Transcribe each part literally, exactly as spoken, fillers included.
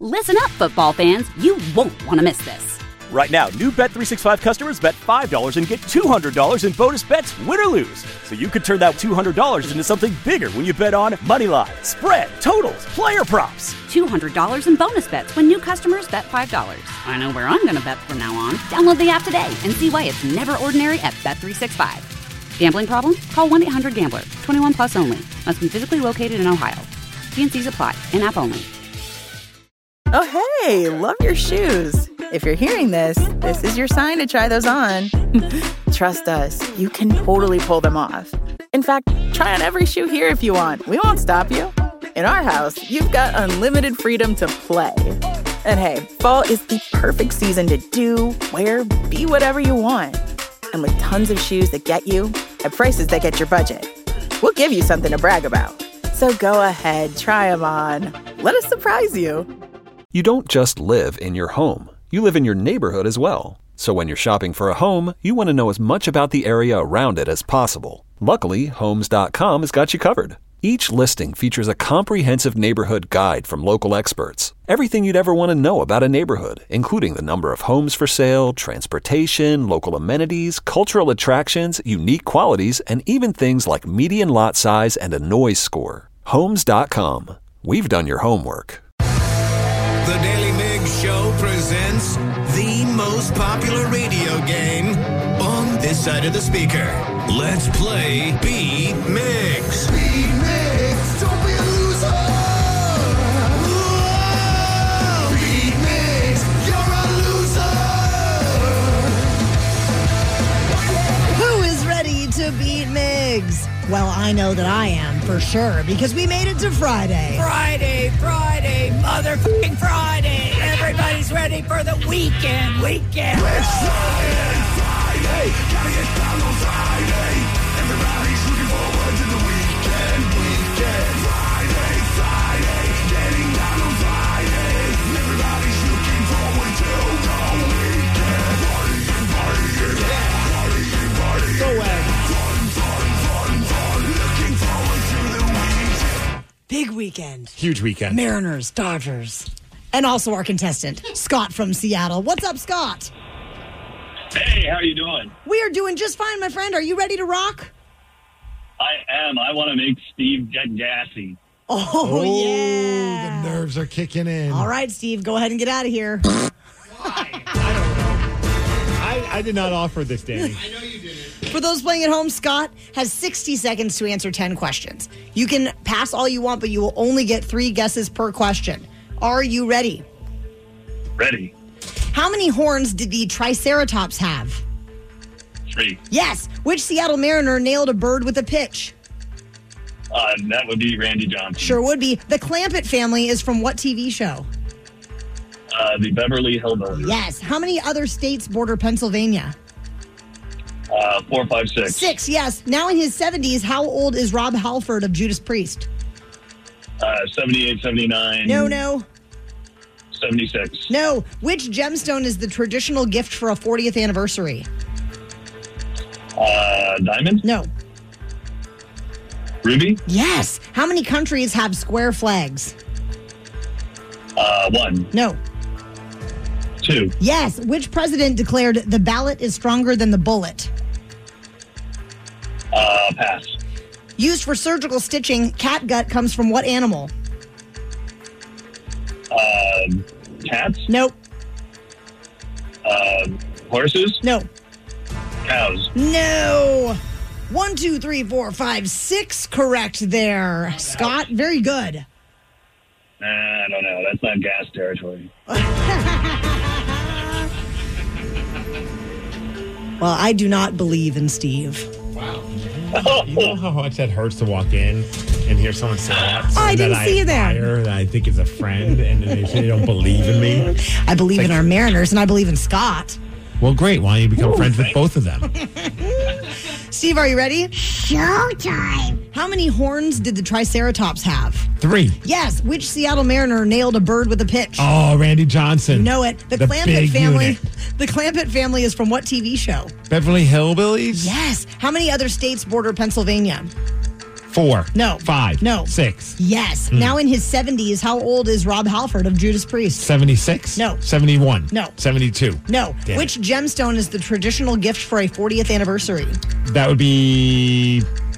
Listen up, football fans. You won't want to miss this. Right now, new Bet three sixty-five customers bet five dollars and get two hundred dollars in bonus bets, win or lose. So you could turn that two hundred dollars into something bigger when you bet on money line, spread, totals, player props. two hundred dollars in bonus bets when new customers bet five dollars. I know where I'm going to bet from now on. Download the app today and see why it's never ordinary at Bet three sixty-five. Gambling problem? Call one eight hundred gambler. twenty-one plus only. Must be physically located in Ohio. T and C's apply. In-app only. Oh, hey, love your shoes. If you're hearing this, this is your sign to try those on. Trust us, you can totally pull them off. In fact, try on every shoe here if you want. We won't stop you. In our house, you've got unlimited freedom to play. And hey, fall is the perfect season to do, wear, be whatever you want. And with tons of shoes that get you at prices that get your budget, we'll give you something to brag about. So go ahead, try them on. Let us surprise you. You don't just live in your home. You live in your neighborhood as well. So when you're shopping for a home, you want to know as much about the area around it as possible. Luckily, Homes dot com has got you covered. Each listing features a comprehensive neighborhood guide from local experts. Everything you'd ever want to know about a neighborhood, including the number of homes for sale, transportation, local amenities, cultural attractions, unique qualities, and even things like median lot size and a noise score. Homes dot com. We've done your homework. The Daily Migs Show presents the most popular radio game on this side of the speaker. Let's play Beat Migs. Beat Migs, don't be a loser. Whoa! Beat Migs, you're a loser. Who is ready to beat Migs? Well, I know that I am, for sure, because we made it to Friday. Friday, Friday, motherfucking Friday. Everybody's ready for the weekend, weekend. It's Friday, Friday, gotta get down on Friday. Everybody's looking forward to the weekend, weekend. Friday, Friday, getting down on Friday. Everybody's looking forward to the weekend. Partying, partying, partying, partying. Go away. Big weekend. Huge weekend. Mariners, Dodgers. And also our contestant, Scott from Seattle. What's up, Scott? Hey, how are you doing? We are doing just fine, my friend. Are you ready to rock? I am. I want to make Steve get gassy. Oh, oh, yeah. The nerves are kicking in. All right, Steve, go ahead and get out of here. Why? I don't know. I, I did not offer this, Danny. I know you didn't. For those playing at home, Scott has sixty seconds to answer ten questions. You can pass all you want, but you will only get three guesses per question. Are you ready? Ready. How many horns did the Triceratops have? Three. Yes. Which Seattle Mariner nailed a bird with a pitch? Uh, that would be Randy Johnson. Sure would be. The Clampett family is from what T V show? Uh, the Beverly Hillbillies. Yes. How many other states border Pennsylvania? Uh, four, five, six. Six, yes. Now in his seventies, how old is Rob Halford of Judas Priest? Uh, seventy-eight, seventy-nine. No, no. seventy-six. No. Which gemstone is the traditional gift for a fortieth anniversary? Uh, diamond? No. Ruby? Yes. How many countries have square flags? Uh, one. No. Two. Yes. Which president declared the ballot is stronger than the bullet? Uh, pass. Used for surgical stitching, catgut comes from what animal? Uh, cats? Nope. Uh, horses? No. Cows? No. One, two, three, four, five, six correct there. Scott, very good. Nah, I don't know. That's not gas territory. Well, I do not believe in Steve. Wow. You know how much that hurts to walk in and hear someone say that? Oh, I didn't that see I that. That I think is a friend, and then they say they don't believe in me. I believe Like- in our Mariners, and I believe in Scott. Well, great. Why don't you become Ooh, friends with both of them? Steve, are you ready? Showtime. How many horns did the Triceratops have? Three. Yes. Which Seattle Mariner nailed a bird with a pitch? Oh, Randy Johnson. You know it. The, the Clampett family. Unit. The Clampett family is from what T V show? Beverly Hillbillies? Yes. How many other states border Pennsylvania? Four. No. Five. No. Six. Yes. Hmm. Now in his seventies, how old is Rob Halford of Judas Priest? seventy-six? No. seventy-one? No. seventy-two? No. Damn Which gemstone is the traditional gift for a fortieth anniversary? That would be,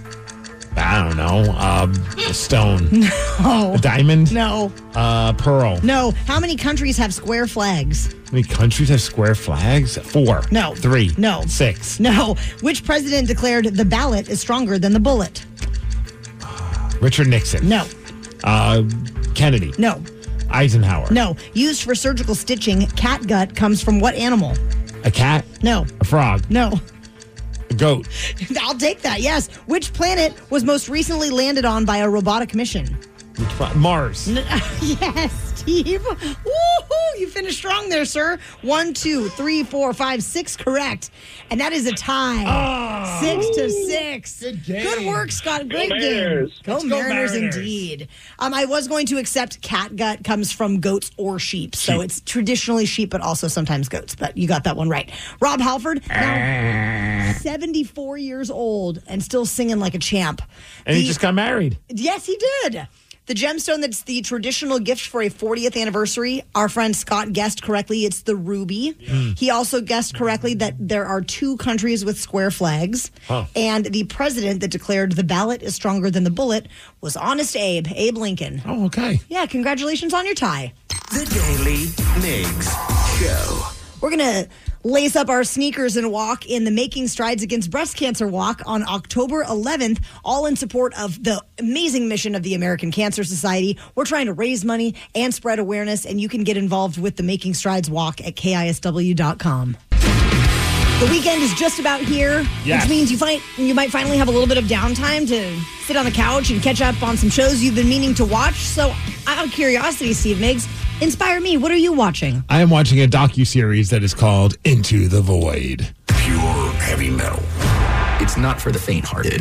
I don't know, um, a stone. No. A diamond? No. Uh, pearl. No. How many countries have square flags? How many countries have square flags? Four. No. Three. No. Six. No. Which president declared the ballot is stronger than the bullet? Richard Nixon. No. Uh, Kennedy. No. Eisenhower. No. Used for surgical stitching, catgut comes from what animal? A cat? No. A frog? No. A goat? I'll take that, yes. Which planet was most recently landed on by a robotic mission? Mars. Yes, Steve. Woohoo! You finished strong there, sir. One, two, three, four, five, six correct. And that is a tie. Oh, six to six. Good game. Good work, Scott. Great Go game. Mariners. Go, Let's go Mariners, Mariners. indeed. Um, I was going to accept catgut comes from goats or sheep. So Sheep. it's traditionally sheep, but also sometimes goats. But you got that one right. Rob Halford, now seventy-four years old and still singing like a champ. And he The- just got married. Yes, he did. The gemstone that's the traditional gift for a fortieth anniversary, our friend Scott guessed correctly, it's the ruby. Mm. He also guessed correctly that there are two countries with square flags. Huh. And the president that declared the ballot is stronger than the bullet was Honest Abe, Abe Lincoln. Oh, okay. Yeah, congratulations on your tie. The Daily Migs Show. We're going to lace up our sneakers and walk in the Making Strides Against Breast Cancer Walk on October eleventh, all in support of the amazing mission of the American Cancer Society. We're trying to raise money and spread awareness, and you can get involved with the Making Strides Walk at K I S W dot com. The weekend is just about here, Yes. which means you find you might finally have a little bit of downtime to sit on the couch and catch up on some shows you've been meaning to watch. So, out of curiosity, Steve Miggs, inspire me. What are you watching? I am watching a docuseries that is called Into the Void. Pure heavy metal. It's not for the faint-hearted.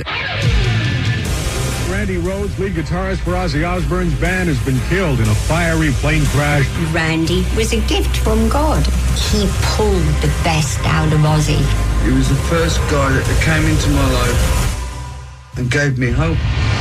Randy Rhoads, lead guitarist for Ozzy Osbourne's band, has been killed in a fiery plane crash. Randy was a gift from God. He pulled the best out of Ozzy. He was the first guy that came into my life and gave me hope.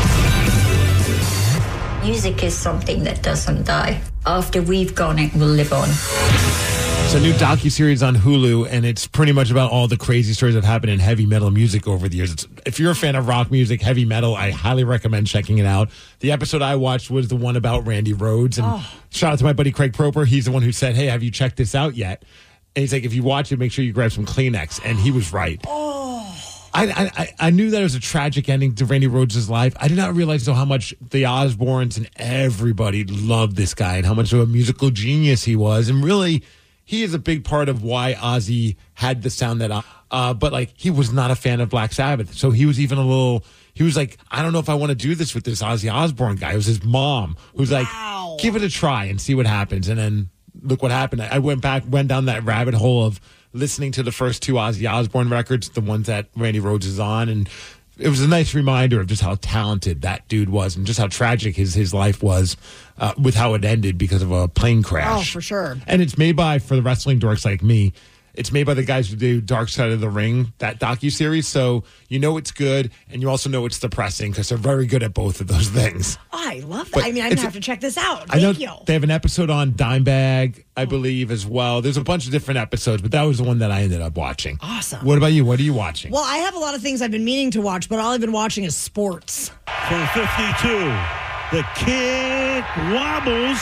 Music is something that doesn't die. After we've gone, it will live on. It's a new docuseries on Hulu, and it's pretty much about all the crazy stories that have happened in heavy metal music over the years. It's, if you're a fan of rock music, heavy metal, I highly recommend checking it out. The episode I watched was the one about Randy Rhoads, and Oh. shout out to my buddy Craig Proper. He's the one who said, hey, have you checked this out yet? And he's like, if you watch it, make sure you grab some Kleenex. And he was right. Oh. I, I I knew that it was a tragic ending to Randy Rhoads' life. I did not realize, though, how much the Osbournes and everybody loved this guy and how much of a musical genius he was. And really, he is a big part of why Ozzy had the sound that, uh, but like, he was not a fan of Black Sabbath. So he was even a little, he was like, I don't know if I want to do this with this Ozzy Osbourne guy. It was his mom who's Wow. like, give it a try and see what happens. And then look what happened. I went back, went down that rabbit hole of listening to the first two Ozzy Osbourne records, the ones that Randy Rhoads is on. And it was a nice reminder of just how talented that dude was and just how tragic his, his life was uh, with how it ended because of a plane crash. Oh, for sure. And it's made by, for the wrestling dorks like me, it's made by the guys who do Dark Side of the Ring, that docuseries. So you know it's good, and you also know it's depressing because they're very good at both of those things. Oh, I love that. But I mean, I'm going it's- to have to check this out. I know Thank you. they have an episode on Dimebag, I believe, as well. There's a bunch of different episodes, but that was the one that I ended up watching. Awesome. What about you? What are you watching? Well, I have a lot of things I've been meaning to watch, but all I've been watching is sports. From fifty-two, the kick wobbles,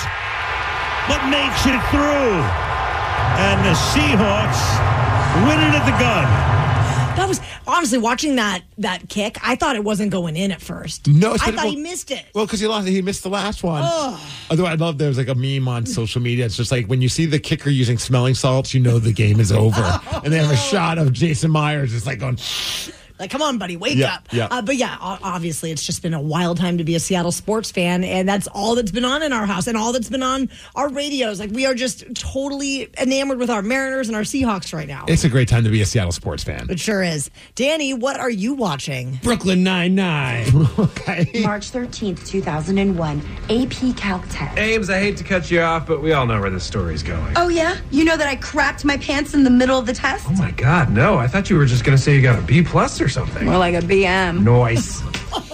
but makes it through. And the Seahawks win it at the gun. That was honestly watching that that kick. I thought it wasn't going in at first. No, it's I been- thought well- he missed it. Well, because he lost, he missed the last one. Ugh. Although I love there's like a meme on social media. It's just like when you see the kicker using smelling salts, you know the game is over. And they have a shot of Jason Myers just like going. Like, come on, buddy, wake Yeah, up. yeah. Uh, but yeah, o- obviously, it's just been a wild time to be a Seattle sports fan, and that's all that's been on in our house and all that's been on our radios. Like, we are just totally enamored with our Mariners and our Seahawks right now. It's a great time to be a Seattle sports fan. It sure is. Danny, what are you watching? Brooklyn Nine-Nine. Okay. March thirteenth, two thousand one, A P Calc test. Ames, I hate to cut you off, but we all know where this story's going. Oh, yeah? You know that I crapped my pants in the middle of the test? Oh my God, no. I thought you were just going to say you got a B plus or something. More like a B M. Nice.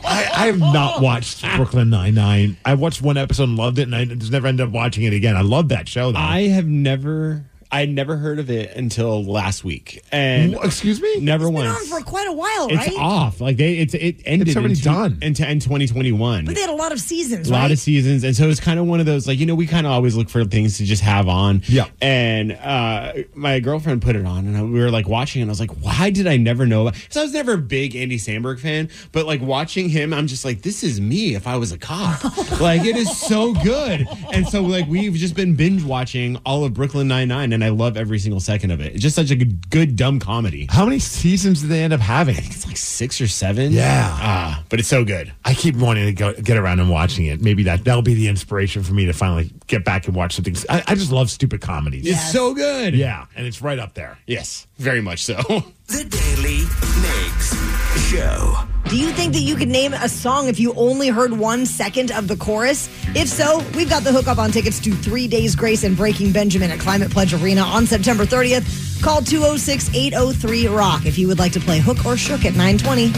I, I have not watched Brooklyn Nine-Nine. I watched one episode and loved it, and I just never ended up watching it again. I love that show, though. I have never... I never heard of it until last week. And excuse me, never It's been once. on for quite a while, right? It's off. Like they, it's it ended. It's already in, done. in, in twenty twenty-one. But they had a lot of seasons, a right? lot of seasons, and so it's kind of one of those, like, you know, we kind of always look for things to just have on. Yeah. And uh, my girlfriend put it on, and I, we were like watching, and I was like, why did I never know about? Because I was never a big Andy Samberg fan, but like watching him, I'm just like, this is me if I was a cop. Like, it is so good. And so like we've just been binge watching all of Brooklyn Nine-Nine, and I love every single second of it. It's just such a good, good dumb comedy. How many seasons did they end up having? I think it's like six or seven. Yeah. Ah, but it's so good. I keep wanting to go, get around and watching it. Maybe that, that'll be the inspiration for me to finally get back and watch something. I, I just love stupid comedies. It's so good. Yeah, and it's right up there. Yes, very much so. The Daily Migs Show. Do you think that you could name a song if you only heard one second of the chorus? If so, we've got the hookup on tickets to Three Days Grace and Breaking Benjamin at Climate Pledge Arena on September thirtieth. Call two oh six, eight oh three, ROCK if you would like to play Hook or Shook at nine twenty.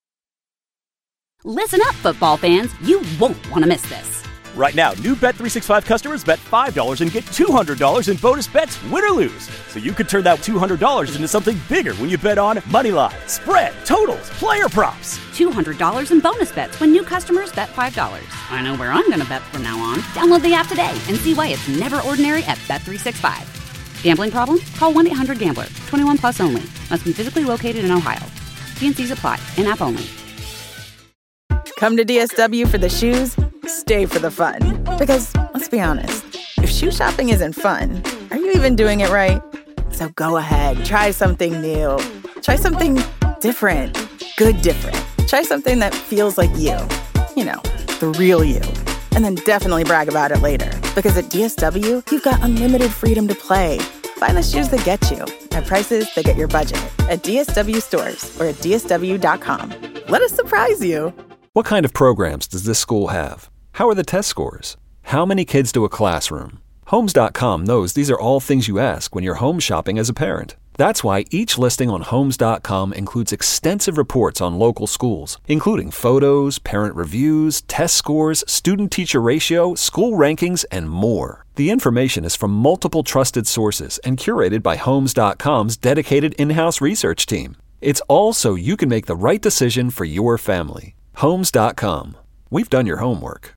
Listen up, football fans. You won't want to miss this. Right now, new Bet three sixty-five customers bet five dollars and get two hundred dollars in bonus bets, win or lose. So you could turn that two hundred dollars into something bigger when you bet on Moneyline, Spread, Totals, Player Props. two hundred dollars in bonus bets when new customers bet five dollars. I know where I'm going to bet from now on. Download the app today and see why it's never ordinary at Bet three sixty-five. Gambling problem? Call one eight hundred gambler. twenty-one plus only. Must be physically located in Ohio. T and C's apply. In-app only. Come to D S W for the shoes, stay for the fun. Because, let's be honest, if shoe shopping isn't fun, are you even doing it right? So go ahead, try something new. Try something different. Good different. Try something that feels like you. You know, the real you. And then definitely brag about it later. Because at D S W, you've got unlimited freedom to play. Find the shoes that get you at prices that get your budget at D S W stores or at D S W dot com. Let us surprise you. What kind of programs does this school have? How are the test scores? How many kids do a classroom? Homes dot com knows these are all things you ask when you're home shopping as a parent. That's why each listing on Homes dot com includes extensive reports on local schools, including photos, parent reviews, test scores, student-teacher ratio, school rankings, and more. The information is from multiple trusted sources and curated by Homes dot com's dedicated in-house research team. It's all so you can make the right decision for your family. Homes dot com. We've done your homework.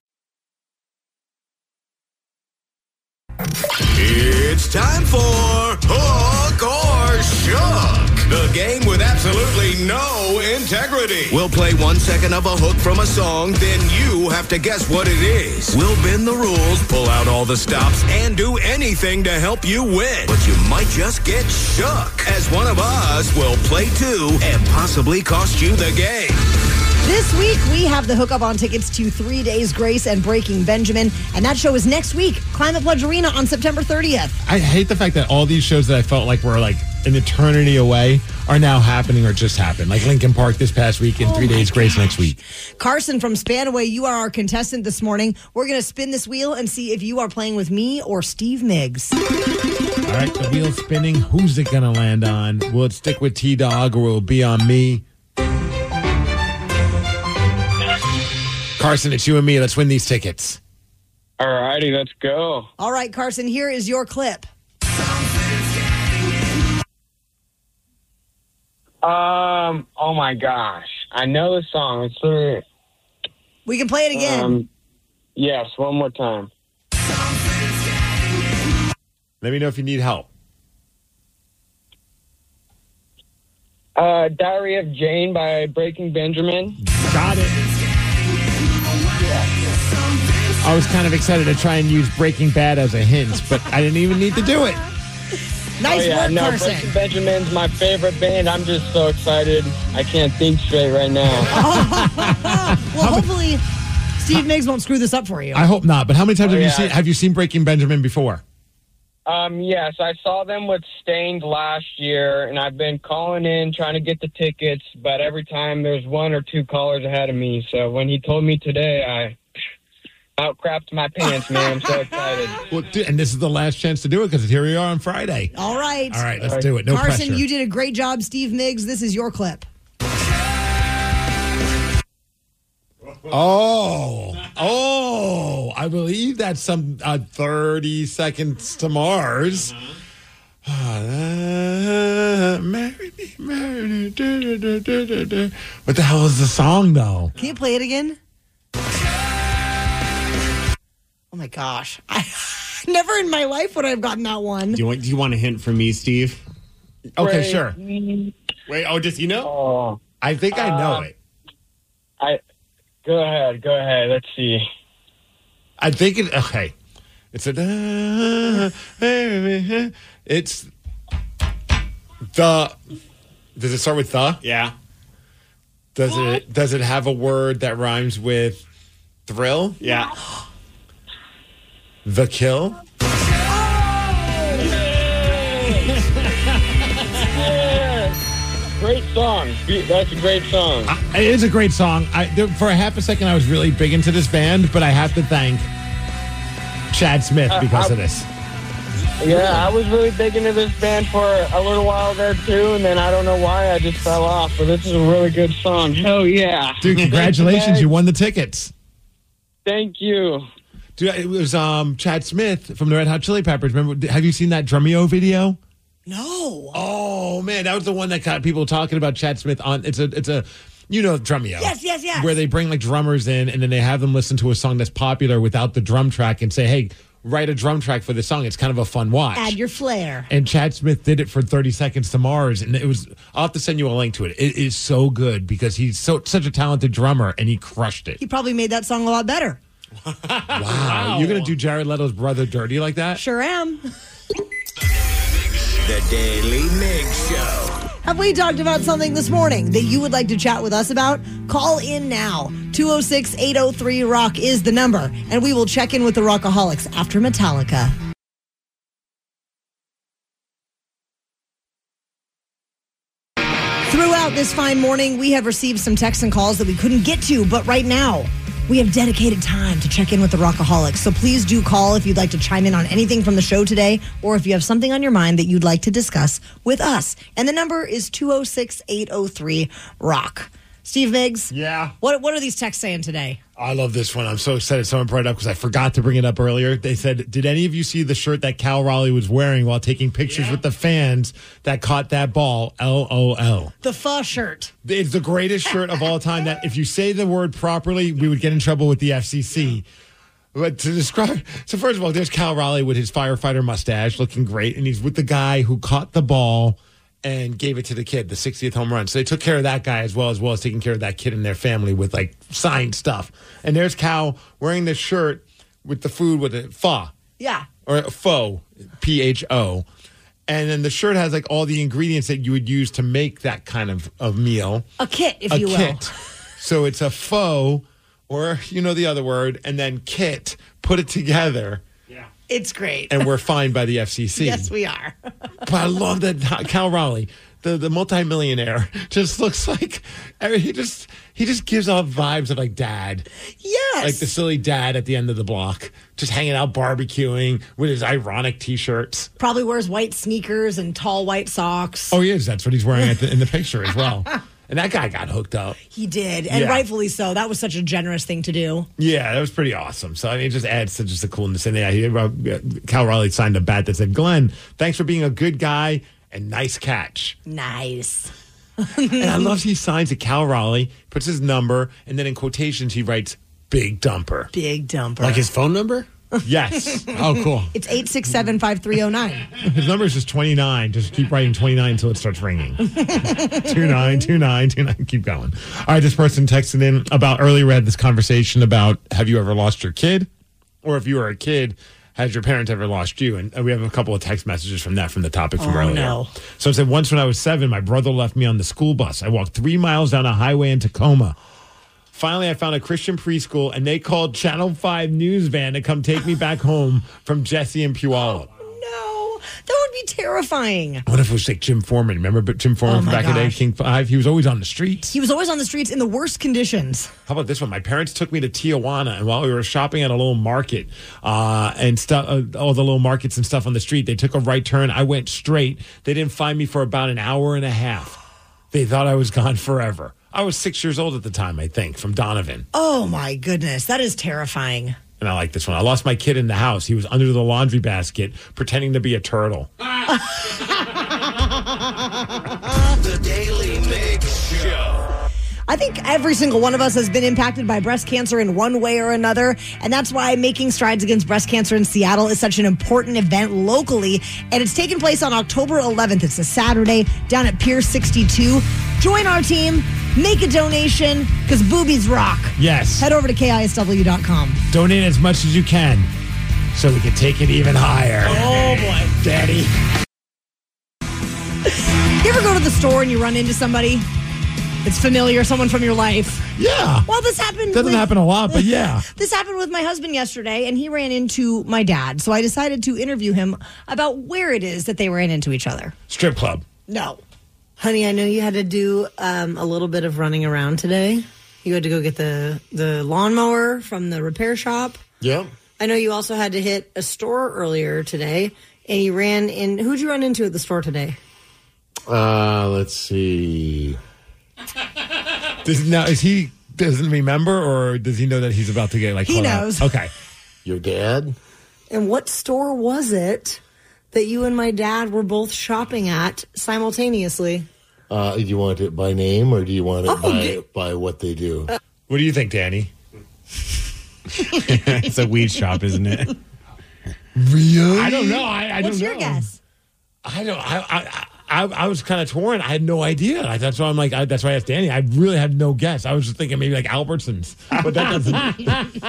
It's time for Hook or Shook, the game with absolutely no integrity. We'll play one second of a hook from a song, then you have to guess what it is. We'll bend the rules, pull out all the stops, and do anything to help you win. But you might just get shook, as one of us will play too and possibly cost you the game. This week, we have the hookup on tickets to Three Days Grace and Breaking Benjamin, and that show is next week, Climate Pledge Arena on September thirtieth. I hate the fact that all these shows that I felt like were like an eternity away are now happening or just happened. Like Lincoln Park this past week and Oh Three Days Grace next week. Carson from Spanaway, you are our contestant this morning. We're going to spin this wheel and see if you are playing with me or Steve Miggs. All right, the wheel's spinning. Who's it going to land on? Will it stick with T-Dog or will it be on me? Carson, it's you and me. Let's win these tickets. All righty, let's go. All right, Carson, here is your clip. Um, oh my gosh. I know the song. It's literally... We can play it again. Um, yes, one more time. Let me know if you need help. Uh, Diary of Jane by Breaking Benjamin. Got it. I was kind of excited to try and use Breaking Bad as a hint, but I didn't even need to do it. Nice oh, yeah, work, no, Carson. Breaking Benjamin's my favorite band. I'm just so excited. I can't think straight right now. Well, hopefully Steve Miggs won't screw this up for you. I hope not. But how many times Oh, have you yeah. seen have you seen Breaking Benjamin before? Um, yes, I saw them with Stained last year, and I've been calling in trying to get the tickets, but every time there's one or two callers ahead of me. So when he told me today, I outcrapped my pants, man. I'm so excited. Well, dude, and this is the last chance to do it because here we are on Friday. All right. All right, let's do it. No Carson, pressure. you did a great job. Steve Miggs, this is your clip. Oh, oh, I believe that's some uh, thirty seconds to Mars. Uh, marry me, marry me. Da, da, da, da, da. What the hell is the song, though? Can you play it again? Oh my gosh. I never in my life would I have gotten that one. Do you want, do you want a hint from me, Steve? Okay, Wait. sure. Wait, oh, does he know? Oh, I think I know uh, it. I go ahead, go ahead. Let's see. I think it. Okay, it's a. It's the. Does it start with the? Yeah. Does it? Does it have a word that rhymes with thrill? Yeah. The Kill. Great song. That's a great song. Uh, it is a great song. I, there, for a half a second, I was really big into this band, but I have to thank Chad Smith because uh, I, of this. Yeah, I was really big into this band for a little while there, too, and then I don't know why I just fell off, but this is a really good song. Hell yeah. Dude, congratulations. You won the tickets. Thank you. Dude, it was um, Chad Smith from the Red Hot Chili Peppers. Remember, have you seen that Drumeo video? No. Oh man, that was the one that got people talking about Chad Smith on. It's a, it's a, you know, Drumeo. Yes, yes, yes. Where they bring like drummers in, and then they have them listen to a song that's popular without the drum track, and say, "Hey, write a drum track for this song." It's kind of a fun watch. Add your flair. And Chad Smith did it for thirty seconds to Mars, and it was. I'll have to send you a link to it. It is so good because he's so such a talented drummer, and he crushed it. He probably made that song a lot better. Wow, wow. You're gonna do Jared Leto's brother dirty like that? Sure am. The Daily Mig Show. Have we talked about something this morning that you would like to chat with us about? Call in now. two oh six, eight oh three, ROCK is the number. And we will check in with the Rockaholics after Metallica. Throughout this fine morning, we have received some texts and calls that we couldn't get to, but right now, we have dedicated time to check in with the Rockaholics. So please do call if you'd like to chime in on anything from the show today, or if you have something on your mind that you'd like to discuss with us. And the number is two oh six, eight oh three, ROCK. Steve Miggs? Yeah? What What are these texts saying today? I love this one. I'm so excited someone brought it up because I forgot to bring it up earlier. They said, did any of you see the shirt that Cal Raleigh was wearing while taking pictures yeah. with the fans that caught that ball? L O L. The pho shirt. It's the greatest shirt of all time that if you say the word properly, we would get in trouble with the F C C. But to describe, so first of all, there's Cal Raleigh with his firefighter mustache looking great, and he's with the guy who caught the ball and gave it to the kid, the sixtieth home run. So they took care of that guy as well, as well as taking care of that kid and their family with like signed stuff. And there's Cal wearing this shirt with the food with it, pho. Yeah. Or pho, P H O. And then the shirt has like all the ingredients that you would use to make that kind of, of meal. A kit, if a you will. Kit. So it's a pho, or you know the other word, and then kit, put it together. It's great. And we're fined by the F C C. Yes, we are. But I love that Cal Raleigh, the, the multimillionaire, just looks like, I mean, he just he just gives off vibes of like dad. Yes. Like the silly dad at the end of the block, just hanging out barbecuing with his ironic T-shirts. Probably wears white sneakers and tall white socks. Oh, he is. That's what he's wearing at the, in the picture as well. And that guy got hooked up. He did, and yeah. rightfully so. That was such a generous thing to do. Yeah, that was pretty awesome. So I mean, it just adds to just the coolness. And yeah, Cal Raleigh signed a bat that said, "Glenn, thanks for being a good guy and nice catch." Nice. And I love he signs it Cal Raleigh, puts his number, and then in quotations he writes "Big Dumper." Big Dumper. Like his phone number? Yes. Oh, cool. It's eight six seven, five three oh nine. His number is just twenty-nine. Just keep writing twenty-nine until it starts ringing. two nine, two nine, two nine. Keep going. All right, this person texted in about earlier we had this conversation about have you ever lost your kid? Or if you were a kid, has your parents ever lost you? And we have a couple of text messages from that from the topic from oh, earlier. No. So it said, once when I was seven, my brother left me on the school bus. I walked three miles down a highway in Tacoma. Finally, I found a Christian preschool, and they called Channel five News Van to come take me back home from Jesse and Puyallup. No, that would be terrifying. What if it was like Jim Foreman? Remember Jim Foreman oh from back gosh. in the day, King five? He was always on the streets. He was always on the streets in the worst conditions. How about this one? My parents took me to Tijuana, and while we were shopping at a little market uh, and stuff, uh, all the little markets and stuff on the street, they took a right turn. I went straight. They didn't find me for about an hour and a half. They thought I was gone forever. I was six years old at the time, I think, from Donovan. Oh, my goodness. That is terrifying. And I like this one. I lost my kid in the house. He was under the laundry basket pretending to be a turtle. The Daily Mix Show. I think every single one of us has been impacted by breast cancer in one way or another, and that's why Making Strides Against Breast Cancer in Seattle is such an important event locally, and it's taking place on October eleventh. It's a Saturday down at Pier sixty-two. Join our team, make a donation, because boobies rock. Yes. Head over to K I S W dot com. Donate as much as you can so we can take it even higher. Oh, boy. Daddy. You ever go to the store and you run into somebody that's familiar, someone from your life? Yeah. Well, this happened. Doesn't with, happen a lot, but yeah. This happened with my husband yesterday, and he ran into my dad. So I decided to interview him about where it is that they ran into each other. Strip club. No. Honey, I know you had to do um, a little bit of running around today. You had to go get the, the lawnmower from the repair shop. Yep. I know you also had to hit a store earlier today, and you ran in. Who'd you run into at the store today? Uh, let's see. Does, now, is he doesn't remember, or does he know that he's about to get like? He called out? knows. Okay. Your dad? And what store was it that you and my dad were both shopping at simultaneously? Uh, do you want it by name or do you want it Oh, by do- by what they do? Uh, What do you think, Danny? It's a weed shop, isn't it? Really? I don't know. I, I What's don't your know. guess? I don't. I I, I, I was kind of torn. I had no idea. I, that's why I'm like. I, that's why I asked Danny. I really had no guess. I was just thinking maybe like Albertsons, but that doesn't.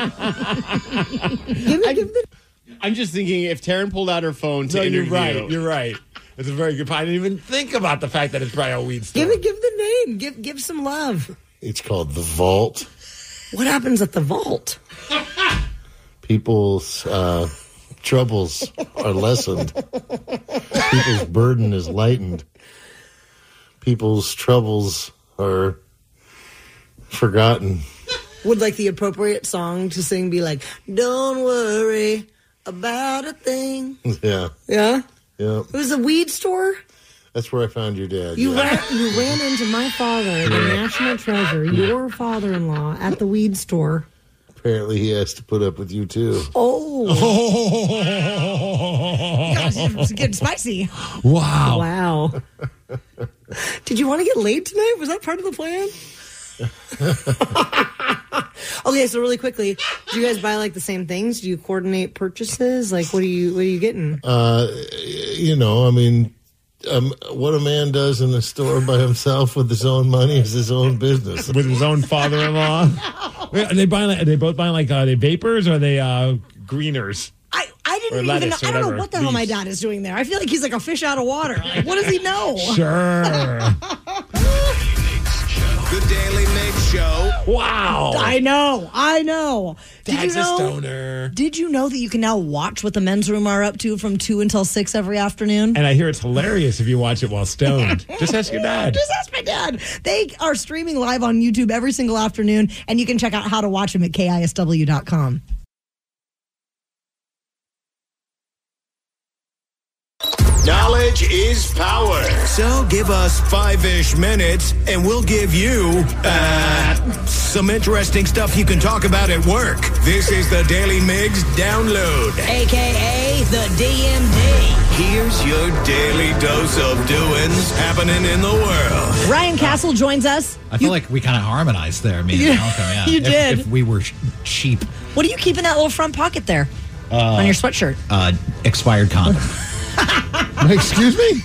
give me, give the- I'm just thinking if Taryn pulled out her phone to No, you're interview. right. You're right. It's a very good point. I didn't even think about the fact that it's probably a weed store. give it, give the name. Give give some love. It's called the Vault. What happens at the vault? People's uh, troubles are lessened. People's burden is lightened. People's troubles are forgotten. Would like the appropriate song to sing be like, "Don't worry about a thing"? Yeah. Yeah. Yeah. It was a weed store. That's where I found your dad. You yeah. ran, you ran into my father, the national treasure, your father-in-law, at the weed store. Apparently he has to put up with you too. Oh. Gosh, it's getting spicy. Wow. Wow. Did you want to get laid tonight? Was that part of the plan? Okay, so really quickly, do you guys buy like the same things? Do you coordinate purchases? Like, what are you what are you getting? Uh, you know, I mean, um, what a man does in the store by himself with his own money is his own business. With his own father-in-law. Wait, are they buying? Like, are they both buying like? Uh, are they vapors or are they uh, greeners? I, I didn't Or even know. lettuce or I don't know whatever. what the hell my Leaves. dad is doing there. I feel like he's like a fish out of water. Like, what does he know? Sure. The Daily Mix Show. Wow. I know. I know. Did Dad's you know, a stoner. Did you know that you can now watch what the men's room are up to from two until six every afternoon? And I hear it's hilarious if you watch it while stoned. Just ask your dad. Just ask my dad. They are streaming live on YouTube every single afternoon, and you can check out how to watch them at K I S W dot com. Knowledge is power. So give us five-ish minutes, and we'll give you uh, some interesting stuff you can talk about at work. This is the Daily Migs Download. A K A the D M D. Here's your daily dose of doings happening in the world. Ryan Castle joins us. I feel like we kind of harmonized there, me and You- Malcolm. Yeah, you If- did. If we were sh- cheap, What do you keep in that little front pocket there uh, on your sweatshirt? uh, expired condom. Excuse me?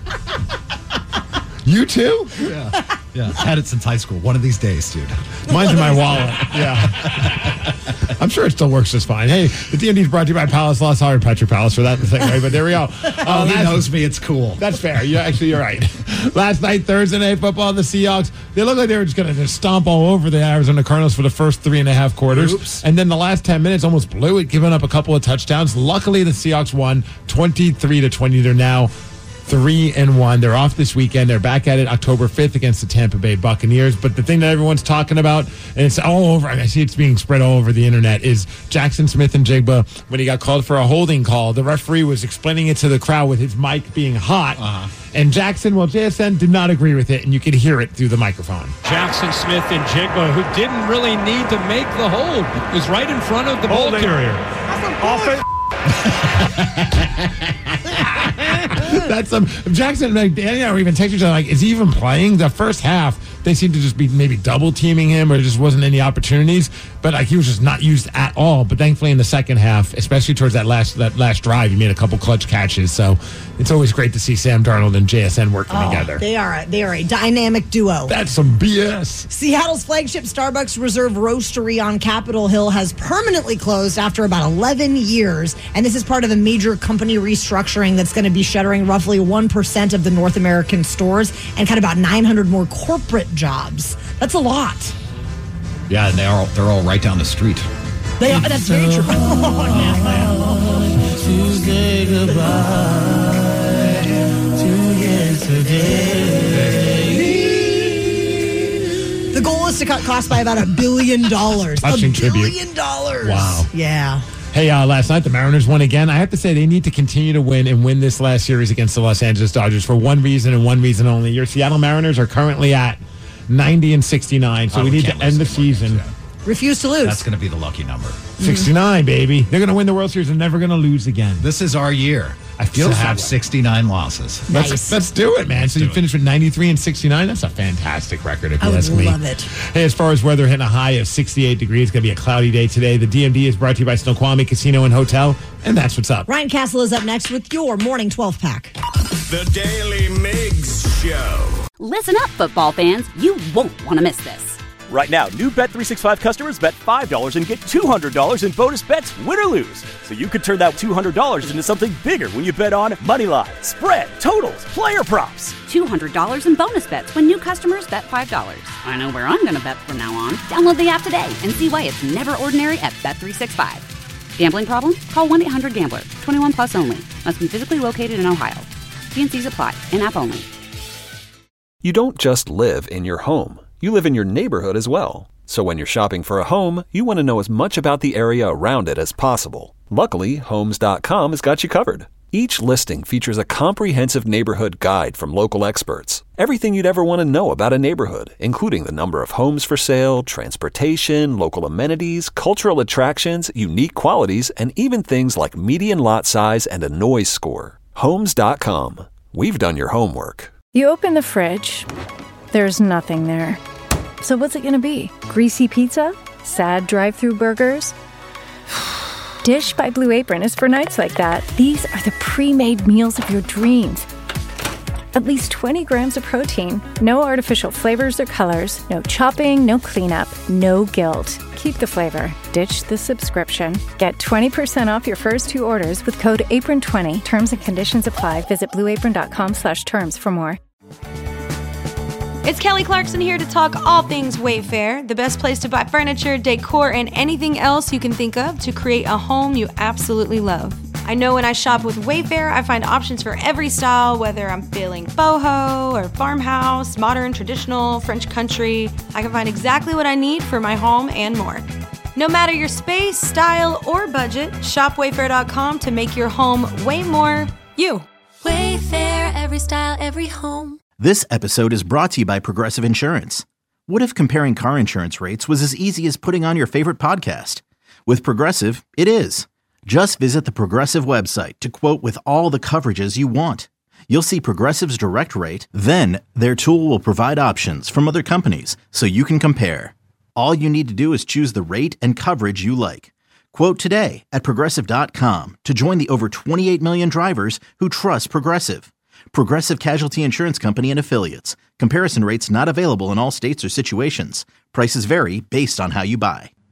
You too? Yeah. Yeah, had it since high school. One of these days, dude. Mine's in my wallet. Yeah. I'm sure it still works just fine. Hey, the D M D is brought to you by Palace Law. Sorry, Petro Palace, for that thing, right? But there we go. Oh, Uh, he last- knows me. It's cool. That's fair. You actually, you're right. Last night, Thursday night football, the Seahawks, they looked like they were just going to just stomp all over the Arizona Cardinals for the first three and a half quarters. Oops. And then the last ten minutes almost blew it, giving up a couple of touchdowns. Luckily, the Seahawks won twenty-three to twenty. They're now three and one. They're off this weekend. They're back at it October fifth against the Tampa Bay Buccaneers. But the thing that everyone's talking about, and it's all over, I see it's being spread all over the internet, is Jackson Smith and Jigba, when he got called for a holding call, the referee was explaining it to the crowd with his mic being hot. Uh-huh. And Jackson, well, J S N did not agree with it, and you could hear it through the microphone. Jackson Smith and Jigba, who didn't really need to make the hold, was right in front of the ball carrier. Offense. That's some Jackson. Like, Danny and I were even texting each other, like, is he even playing? The first half, they seemed to just be maybe double teaming him, or just wasn't any opportunities. But like, he was just not used at all. But thankfully, in the second half, especially towards that last that last drive, he made a couple clutch catches. So it's always great to see Sam Darnold and J S N working oh, together. They are a, they are a dynamic duo. That's some B S. Seattle's flagship Starbucks Reserve Roastery on Capitol Hill has permanently closed after about eleven years. And this is part of a major company restructuring that's going to be shuttering roughly one percent of the North American stores and cut about nine hundred more corporate jobs. That's a lot. Yeah, and they are, they're all right down the street. They are, that's very true. To say goodbye to yesterday. The goal is to cut costs by about a billion dollars. Touching a tribute. billion dollars. Wow. Yeah. Hey, uh, last night the Mariners won again. I have to say they need to continue to win and win this last series against the Los Angeles Dodgers for one reason and one reason only. Your Seattle Mariners are currently at ninety and sixty-nine, so Oh, we we need to can't end the lose season. Refuse to lose. That's going to be the lucky number. sixty-nine, baby. They're going to win the World Series and never going to lose again. This is our year. I feel to so have way. sixty-nine losses. Let's, Nice. let's do it, man. So you finish with ninety-three and sixty-nine. That's a fantastic record, if you I would ask me. love it. Hey, as far as weather, hitting a high of sixty-eight degrees. It's going to be a cloudy day today. The D M D is brought to you by Snoqualmie Casino and Hotel, and that's what's up. Ryan Castle is up next with your morning twelve pack. The Daily Migs Show. Listen up, football fans. You won't want to miss this. Right now, new Bet three sixty-five customers bet five dollars and get two hundred dollars in bonus bets, win or lose. So you could turn that two hundred dollars into something bigger when you bet on Moneyline, Spread, Totals, Player Props. two hundred dollars in bonus bets when new customers bet five dollars. I know where I'm going to bet from now on. Download the app today and see why it's never ordinary at Bet three sixty-five. Gambling problem? Call one eight hundred gambler. twenty-one plus only. Must be physically located in Ohio. T and C's apply. In-app only. You don't just live in your home. You live in your neighborhood as well. So when you're shopping for a home, you want to know as much about the area around it as possible. Luckily, Homes dot com has got you covered. Each listing features a comprehensive neighborhood guide from local experts. Everything you'd ever want to know about a neighborhood, including the number of homes for sale, transportation, local amenities, cultural attractions, unique qualities, and even things like median lot size and a noise score. Homes dot com. We've done your homework. You open the fridge. There's nothing there. So what's it going to be? Greasy pizza? Sad drive-through burgers? Dish by Blue Apron is for nights like that. These are the pre-made meals of your dreams. At least twenty grams of protein, no artificial flavors or colors, no chopping, no cleanup, no guilt. Keep the flavor. Ditch the subscription. Get twenty percent off your first two orders with code apron twenty. Terms and conditions apply. Visit blueapron.com slash terms for more. It's Kelly Clarkson here to talk all things Wayfair, the best place to buy furniture, decor, and anything else you can think of to create a home you absolutely love. I know when I shop with Wayfair, I find options for every style, whether I'm feeling boho or farmhouse, modern, traditional, French country. I can find exactly what I need for my home and more. No matter your space, style, or budget, shop wayfair dot com to make your home way more you. Wayfair, every style, every home. This episode is brought to you by Progressive Insurance. What if comparing car insurance rates was as easy as putting on your favorite podcast? With Progressive, it is. Just visit the Progressive website to quote with all the coverages you want. You'll see Progressive's direct rate, then their tool will provide options from other companies so you can compare. All you need to do is choose the rate and coverage you like. Quote today at progressive dot com to join the over twenty-eight million drivers who trust Progressive. Progressive Casualty Insurance Company and Affiliates. Comparison rates not available in all states or situations. Prices vary based on how you buy.